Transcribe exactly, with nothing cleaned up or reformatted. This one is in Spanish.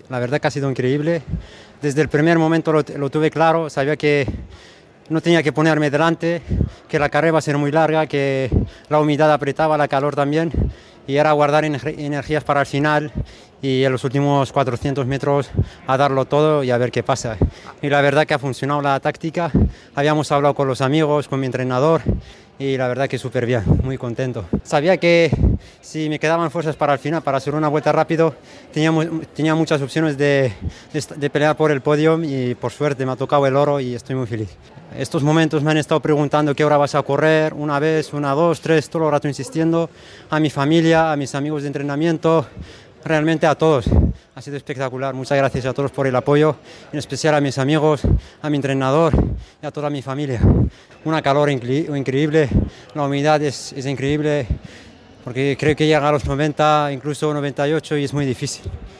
La verdad que ha sido increíble. Desde el primer momento lo, lo tuve claro, sabía que no tenía que ponerme delante, que la carrera iba a ser muy larga, que la humedad apretaba, la calor también, y era guardar energías para el final y en los últimos cuatrocientos metros a darlo todo y a ver qué pasa. Y la verdad que ha funcionado la táctica, habíamos hablado con los amigos, con mi entrenador, y la verdad que súper bien, muy contento. Sabía que si me quedaban fuerzas para el final, para hacer una vuelta rápido, tenía, tenía muchas opciones de, de, de pelear por el podio y por suerte me ha tocado el oro y estoy muy feliz. Estos momentos me han estado preguntando qué hora vas a correr, una vez, una, dos, tres, todo el rato insistiendo, a mi familia, a mis amigos de entrenamiento, realmente a todos. Ha sido espectacular, muchas gracias a todos por el apoyo, en especial a mis amigos, a mi entrenador y a toda mi familia. Una calor increíble, la humedad es, es increíble, porque creo que llega a los noventa, incluso noventa y ocho y es muy difícil.